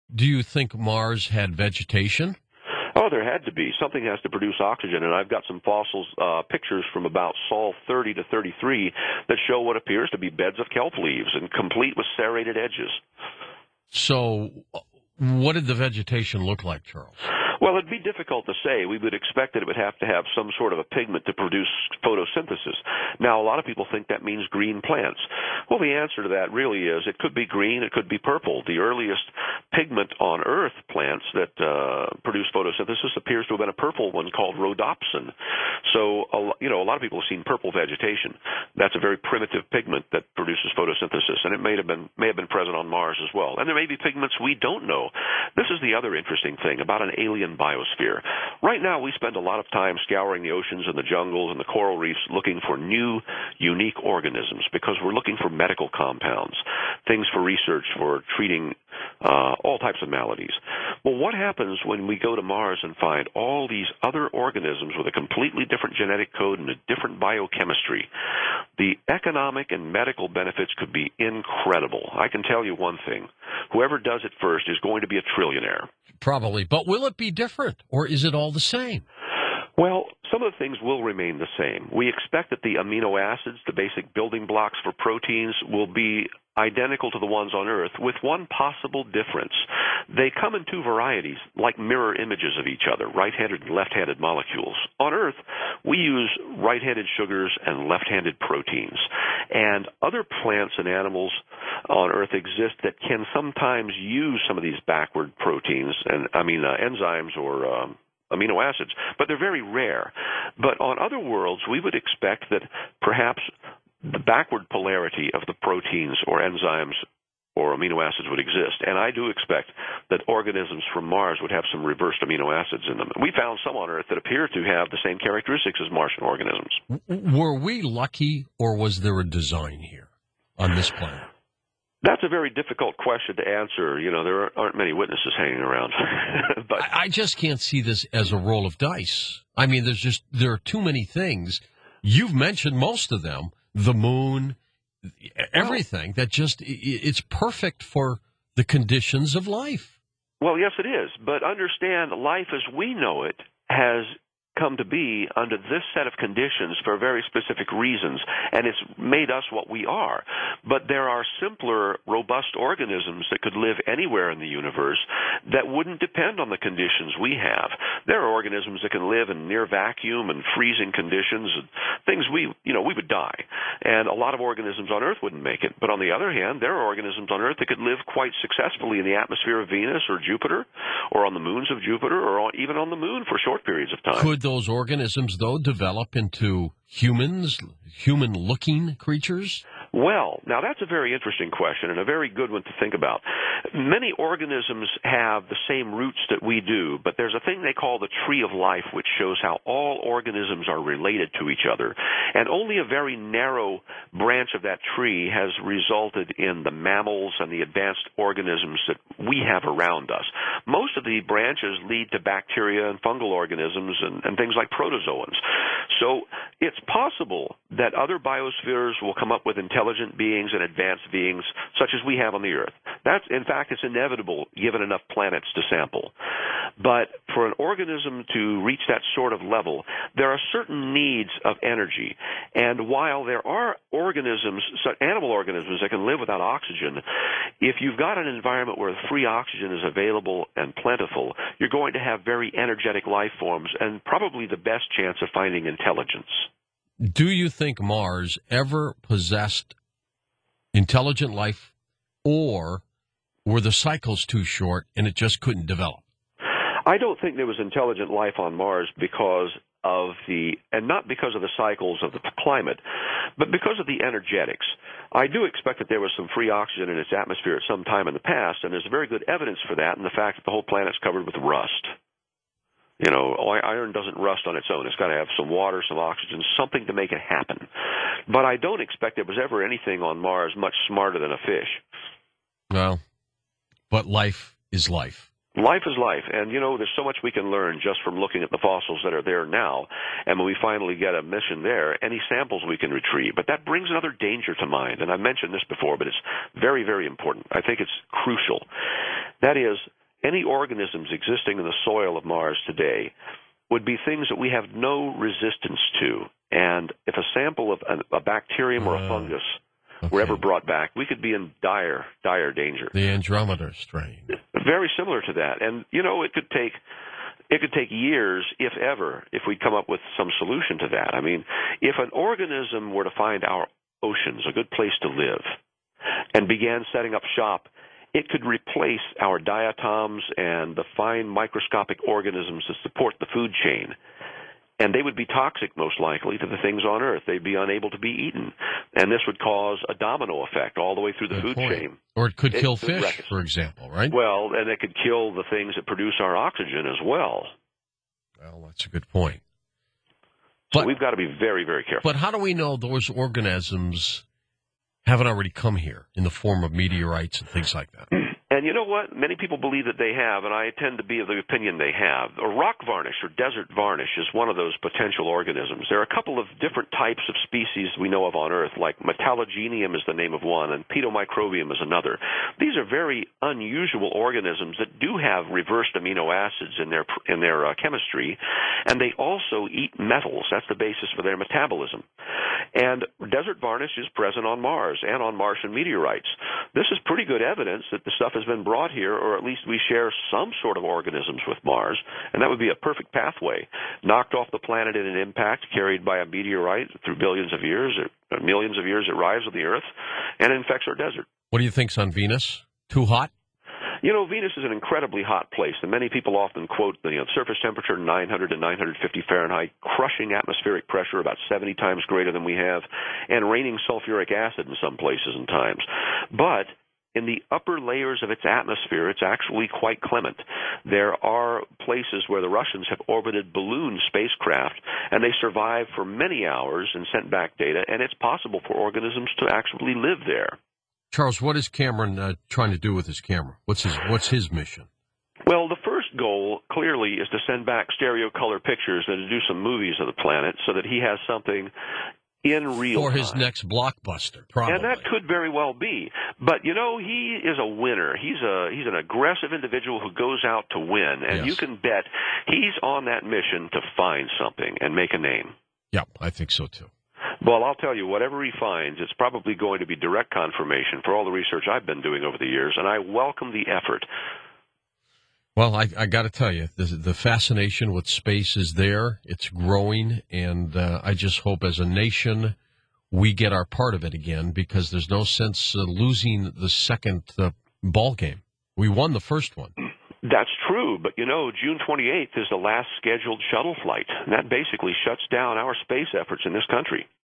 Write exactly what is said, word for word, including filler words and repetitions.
Do you think Mars had vegetation? Oh, there had to be. Something has to produce oxygen, and I've got some fossils, uh, pictures from about Sol thirty to thirty-three that show what appears to be beds of kelp leaves and complete with serrated edges. So what did the vegetation look like, Charles? Well, it'd be difficult to say. We would expect that it would have to have some sort of a pigment to produce photosynthesis. Now, a lot of people think that means green plants. Well, the answer to that really is it could be green, it could be purple. The earliest pigment on Earth plants that uh, produce photosynthesis appears to have been a purple one called rhodopsin. So, a, you know, a lot of people have seen purple vegetation. That's a very primitive pigment that produces photosynthesis, and it may have been may have been present on Mars as well. And there may be pigments we don't know. This is the other interesting thing about an alien biosphere. Right now, we spend a lot of time scouring the oceans and the jungles and the coral reefs looking for new, unique organisms because we're looking for medical compounds, things for research, for treating uh, all types of maladies. Well, what happens when we go to Mars and find all these other organisms with a completely different genetic code and a different biochemistry? The economic and medical benefits could be incredible. I can tell you one thing. Whoever does it first is going to be a trillionaire. Probably. But will it be different, or is it all the same? Well, some of the things will remain the same. We expect that the amino acids, the basic building blocks for proteins, will be identical to the ones on Earth, with one possible difference. They come in two varieties, like mirror images of each other, right-handed and left-handed molecules. On Earth, we use right-handed sugars and left-handed proteins. And other plants and animals on Earth exist that can sometimes use some of these backward proteins, and I mean uh, enzymes or um, amino acids, but they're very rare. But on other worlds, we would expect that perhaps the backward polarity of the proteins or enzymes or amino acids would exist. And I do expect that organisms from Mars would have some reversed amino acids in them. We found some on Earth that appear to have the same characteristics as Martian organisms. Were we lucky, or was there a design here on this planet? That's a very difficult question to answer. You know, there aren't many witnesses hanging around. but I, I just can't see this as a roll of dice. I mean, there's just, there are too many things. You've mentioned most of them, the moon, everything, that just, it's perfect for the conditions of life. Well, yes, it is. But understand, life as we know it has come to be under this set of conditions for very specific reasons, and it's made us what we are. But there are simpler, robust organisms that could live anywhere in the universe that wouldn't depend on the conditions we have. There are organisms that can live in near vacuum and freezing conditions, and things we, you know, we would die. And a lot of organisms on Earth wouldn't make it. But on the other hand, there are organisms on Earth that could live quite successfully in the atmosphere of Venus or Jupiter, or on the moons of Jupiter, or on, even on the moon for short periods of time. Could those organisms, though, develop into humans, human-looking creatures? Well, now that's a very interesting question and a very good one to think about. Many organisms have the same roots that we do, but there's a thing they call the tree of life, which shows how all organisms are related to each other. And only a very narrow branch of that tree has resulted in the mammals and the advanced organisms that we have around us. Most of the branches lead to bacteria and fungal organisms and, and things like protozoans. So it's possible that other biospheres will come up with intelligent beings and advanced beings such as we have on the Earth. That's, in fact, it's inevitable given enough planets to sample. But for an organism to reach that sort of level, there are certain needs of energy. And while there are organisms, animal organisms that can live without oxygen, if you've got an environment where free oxygen is available and plentiful, you're going to have very energetic life forms and probably the best chance of finding intelligence. Do you think Mars ever possessed intelligent life, or were the cycles too short and it just couldn't develop? I don't think there was intelligent life on Mars because of the, and not because of the cycles of the climate, but because of the energetics. I do expect that there was some free oxygen in its atmosphere at some time in the past, and there's very good evidence for that in the fact that the whole planet's covered with rust. You know, iron doesn't rust on its own. It's got to have some water, some oxygen, something to make it happen. But I don't expect there was ever anything on Mars much smarter than a fish. Well, but life is life. Life is life, and, you know, there's so much we can learn just from looking at the fossils that are there now, and when we finally get a mission there, any samples we can retrieve. But that brings another danger to mind, and I've mentioned this before, but it's very, very important. I think it's crucial. That is, any organisms existing in the soil of Mars today would be things that we have no resistance to. And if a sample of a, a bacterium or a Uh, fungus okay. were ever brought back, we could be in dire, dire danger. The Andromeda strain. Very similar to that. And, you know, it could take it could take years, if ever, if we come up with some solution to that. I mean, if an organism were to find our oceans a good place to live and began setting up shop, it could replace our diatoms and the fine microscopic organisms that support the food chain. And they would be toxic, most likely, to the things on Earth. They'd be unable to be eaten. And this would cause a domino effect all the way through the Good food point. chain. Or it could It kill could fish, wreck us. for example, right? Well, and it could kill the things that produce our oxygen as well. Well, that's a good point. So But- we've got to be very, very careful. But how do we know those organisms haven't already come here in the form of meteorites and things like that? And you know what? Many people believe that they have, and I tend to be of the opinion they have. A rock varnish or desert varnish is one of those potential organisms. There are a couple of different types of species we know of on Earth, like Metallogenium is the name of one, and Pedomicrobium is another. These are very unusual organisms that do have reversed amino acids in their in their uh, chemistry, and they also eat metals. That's the basis for their metabolism. And desert varnish is present on Mars and on Martian meteorites. This is pretty good evidence that the stuff has been brought here, or at least we share some sort of organisms with Mars, and that would be a perfect pathway. Knocked off the planet in an impact carried by a meteorite through billions of years, or millions of years, it arrives on the Earth and infects our desert. What do you think's on Venus? Too hot? You know, Venus is an incredibly hot place, and many people often quote the you know, surface temperature nine hundred to nine hundred fifty Fahrenheit, crushing atmospheric pressure about seventy times greater than we have, and raining sulfuric acid in some places and times. But in the upper layers of its atmosphere, it's actually quite clement. There are places where the Russians have orbited balloon spacecraft, and they survived for many hours and sent back data, and it's possible for organisms to actually live there. Charles, what is Cameron uh, trying to do with his camera? What's his What's his mission? Well, the first goal, clearly, is to send back stereo color pictures and to do some movies of the planet so that he has something in real For time. his next blockbuster, probably. And that could very well be. But, you know, he is a winner. He's a he's an aggressive individual who goes out to win. And Yes. you can bet he's on that mission to find something and make a name. Yeah, I think so, too. Well, I'll tell you, whatever he finds, it's probably going to be direct confirmation for all the research I've been doing over the years, and I welcome the effort. Well, I, I got to tell you, the, the fascination with space is there. It's growing, and uh, I just hope as a nation we get our part of it again, because there's no sense uh, losing the second uh, ball game. We won the first one. That's true, but you know, June twenty-eighth is the last scheduled shuttle flight, and that basically shuts down our space efforts in this country.